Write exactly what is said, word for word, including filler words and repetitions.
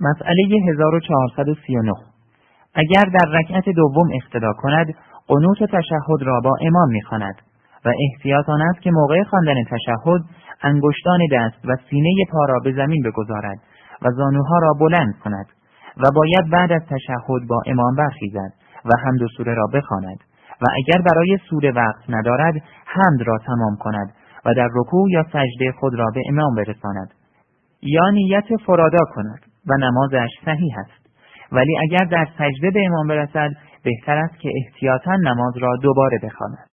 مسئله هزار و چهارصد و سی و نه. اگر در رکعت دوم اقتدا کند، قنوت تشهد را با امام می‌خواند و احتیاط آن است که موقع خواندن تشهد انگشتان دست و سینه پا را به زمین بگذارد و زانوها را بلند کند و باید بعد از تشهد با امام برخیزد و حمد و سوره را بخواند و اگر برای سوره وقت ندارد حمد را تمام کند و در رکوع یا سجده خود را به امام برساند یا نیت فرادا کند و نمازش صحیح است. ولی اگر در سجده به امام برسد بهتر است که احتیاطاً نماز را دوباره بخواند.